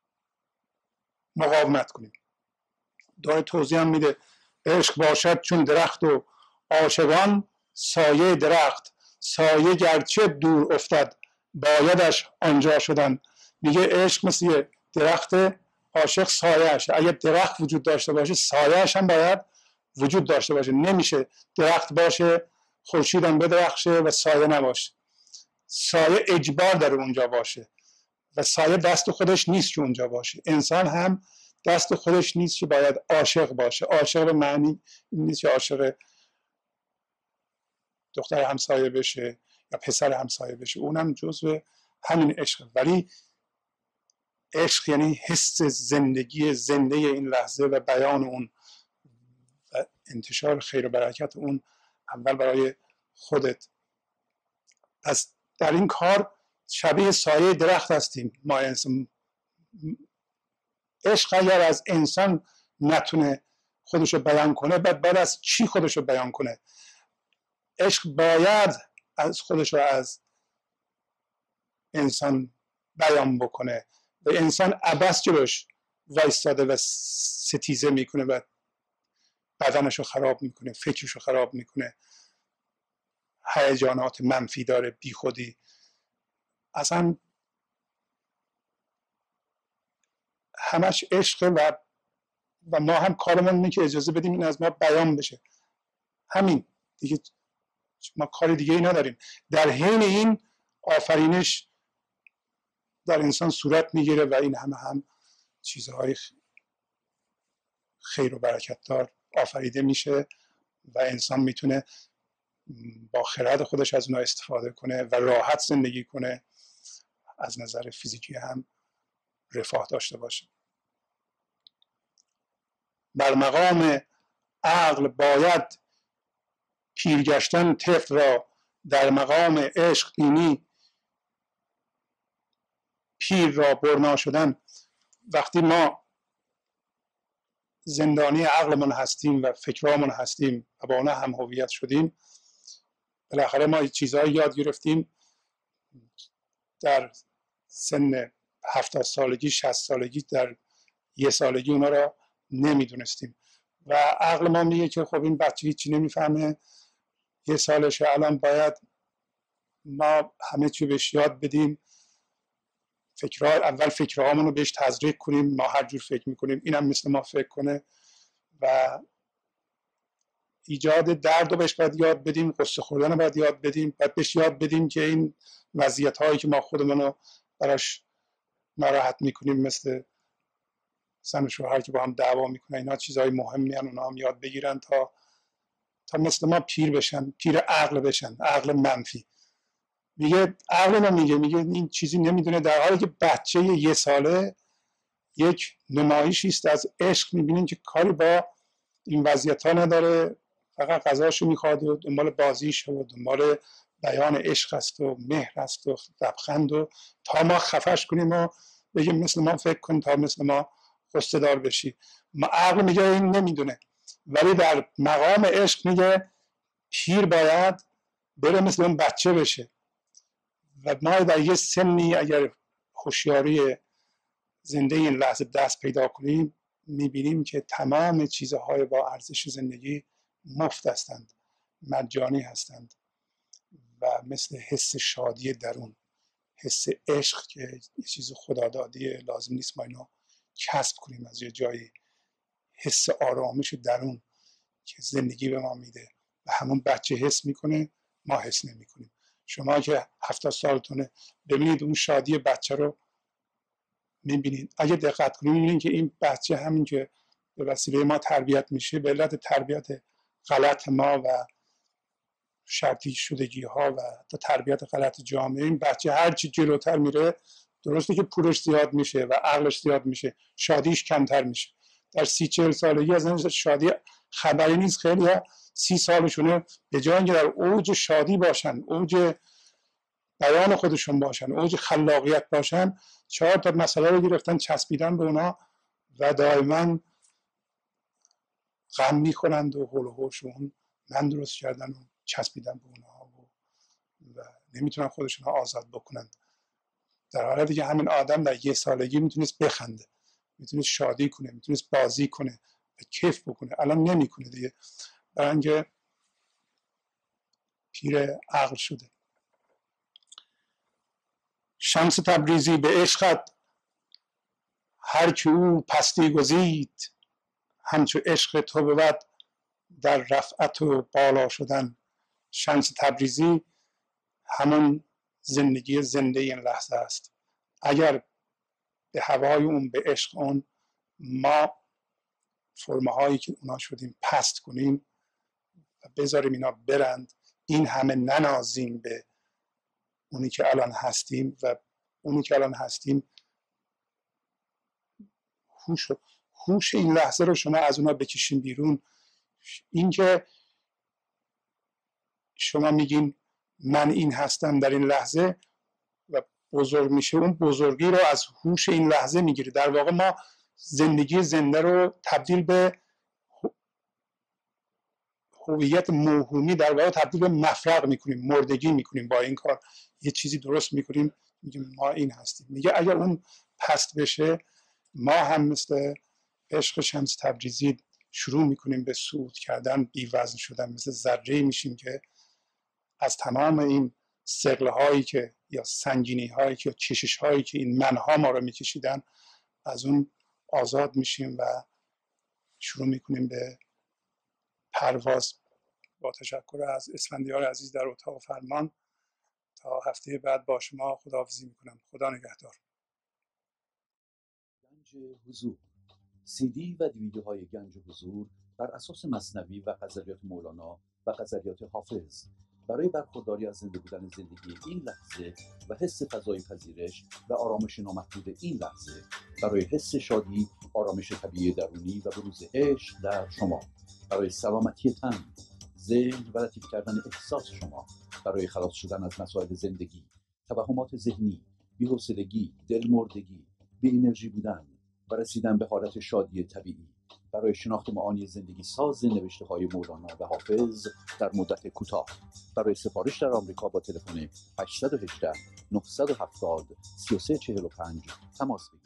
مقاومت کنید. داره توضیح هم میده عشق باشد چون درخت و عاشقان سایه درخت، سایه گرچه دور افتد بایدش آنجا شدن. میگه عشق مثل یه درخت، عاشق سایه‌اش. اگه درخت وجود داشته باشه سایه‌اش هم باید وجود داشته باشه. نمیشه درخت باشه خورشید هم بدرخشه و سایه نباشه. سایه اجبار داره اونجا باشه و سایه دست خودش نیست که اونجا باشه. انسان هم دست خودش نیست که باید عاشق باشه. عاشق به معنی این نیست که عاشق دختر همسایه بشه یا پسر همسایه بشه، اونم جزو همین عشق. ولی عشق یعنی حس زندگی زنده این لحظه و بیان اون و انتشار خیر و برکت اون، اول برای خودت. پس در این کار شبیه سایه درخت هستیم ما. انسان عشق اگر از انسان نتونه خودشو بیان کنه، بعد از چی خودشو بیان کنه؟ عشق باید از خودشو از انسان بیان بکنه و انسان عبث جلوش وایستاده و ستیزه میکنه و بدنشو خراب میکنه، فکرشو خراب میکنه، هیجانات منفی داره، بی خودی. اصلا همش عشقه و ما هم کارمون اینه که اجازه بدیم این از ما بیان بشه. همین دیگه، ما کار دیگه ای نداریم. در حین این آفرینش در انسان صورت میگیره و این هم چیزهای خیر و برکت دار آفریده میشه و انسان میتونه با خرد خودش از اونها استفاده کنه و راحت زندگی کنه، از نظر فیزیکی هم رفاه داشته باشه. بر مقام عقل باید پیرگشتن طفل را، در مقام عشق بینی پیر را برنا شدن. وقتی ما زندانی عقلمون هستیم و فکرامون هستیم و با اونها هم هویت شدیم، بالاخره ما چیزهایی یاد گرفتیم در سن 70 سالگی 60 سالگی، در یه سالگی اونا را نمیدونستیم و عقل ما میگه که خب این بچه هیچی نمیفهمه، یه سالشه، الان باید ما همه چی بهش یاد بدیم، اول فکرهامون رو بهش تزریق کنیم، ما هر جور فکر میکنیم اینم مثل ما فکر کنه و ایجاد درد رو بهش باید یاد بدیم، قصه خوردن رو باید یاد بدیم، باید بهش یاد بدیم که این وضعیت هایی که ما خودمون رو براش ناراحت میکنیم، مثل زن و شوهر که با هم دعوا میکنن، اینا چیزهای مهمی هستند، اونا هم یاد بگیرن تا مثل ما پیر بشن، پیر عقل بشن، عقل منفی. میگه عقل میگه این چیزی نمیدونه، در حالی که بچه یه ساله یک نمایشی است از عشق. میبینین که کاری با این وضعیت ها نداره، فقط غذاشو میخواد و دنبال بازیش و دنبال بیان عشق است و مهر است و لبخند، و تا ما خفش کنیم و بگیم مثل ما فکر کن تا مثل ما قصه دار بشی. ما عقل میگه این نمیدونه، ولی در مقام عشق میگه پیر باید بره مثل اون بچه بشه. و ما در یه سنی اگر هوشیاری زنده این لحظه دست پیدا کنیم، میبینیم که تمام چیزهای با ارزش زندگی مفت هستند، مجانی هستند و مثل حس شادی درون، حس عشق که یه چیز خدادادیه، لازم نیست ما اینو کسب کنیم از یه جایی، حس آرامش درون که زندگی به ما میده و همون بچه حس میکنه، ما حس نمیکنیم. شما که 70 سالتونه ببینید اون شادی بچه رو میبینید، اگه دقت کنید میبینید که این بچه همین که به وسیله ما تربیت میشه، به علت تربیت غلط ما و شرطی شدگی ها و تربیت غلط جامعه، این بچه هر چی جلوتر میره، درسته که پولش زیاد میشه و عقلش زیاد میشه، شادیش کمتر میشه. در 30-40 سالگی از این شادی خبری نیست. خیلی 30 سالشونه به جای اینکه در اوج شادی باشن، اوج بیان خودشون باشن، اوج خلاقیت باشن، 4 تا مسئله رو گرفتن چسبیدن به اونا و دائما غم میخورند و هول و هوش من درست کردن و چسبیدن به اونها و نمیتونن خودشون رو آزاد بکنن، در حالی که همین آدم در 1 سالگی میتونست بخنده، میتونست شادی کنه، میتونست بازی کنه و کیف بکنه. الان نمیکنه دیگه، برای اینکه پیر عقل شده. شمس تبریزی به عشقت هر که او پستی گزید، همچو عشق تو بود در رفعت و بالا شدن. شمس تبریزی همون زندگی زنده این لحظه است. اگر به هوای اون، به عشق اون، ما فرمه هایی که اونا شدیم پست کنیم و بذاریم اینا برند، این همه ننازیم به اونی که الان هستیم و اونی که الان هستیم هوش این لحظه رو شما از اونا بکشین بیرون. این که شما میگین من این هستم در این لحظه و بزرگ میشه، اون بزرگی رو از هوش این لحظه میگیره. در واقع ما زندگی زنده رو تبدیل به هویت موهومی، در واقع تبدیل به مفرق میکنیم، مردگی میکنیم. با این کار یه چیزی درست میکنیم، میگیم ما این هستیم. میگه اگر اون پست بشه، ما هم مثل عشق شمس تبریزی شروع میکنیم به صعود کردن، بی وزن شدن، مثل ذره میشیم که از تمام این ثقل هایی که یا سنگینی هایی که یا کشش هایی که این منها ما رو میکشیدن، از اون آزاد میشیم و شروع میکنیم به پرواز. با تشکر از اسفندیار عزیز در اتاق فرمان. تا هفته بعد با شما خداحافظی میکنم. خدا نگهدار. گنج حضور، CD و دیویدیوهای گنج حضور بر اساس مثنوی و غزلیات مولانا و غزلیات حافظ برای برخورداری از زنده بودن زندگی این لحظه و حس فضای پذیرش و آرامش نامحدود این لحظه، برای حس شادی، آرامش طبیعی درونی و بروز عشق در شما، برای سلامتی تن، ذهن و لطیف کردن احساس شما، برای خلاص شدن از مسائل زندگی، توهمات ذهنی، بی‌حوصلگی، دلمردگی، بی انرژی بودن و رسیدن به حالت شادی طبیعی، برای شناخت معانی زندگی ساز نوشته های مولانا و حافظ در مدت کوتاه. برای سفارش در آمریکا با تلفن 818 970 3345 تماس بگیرید.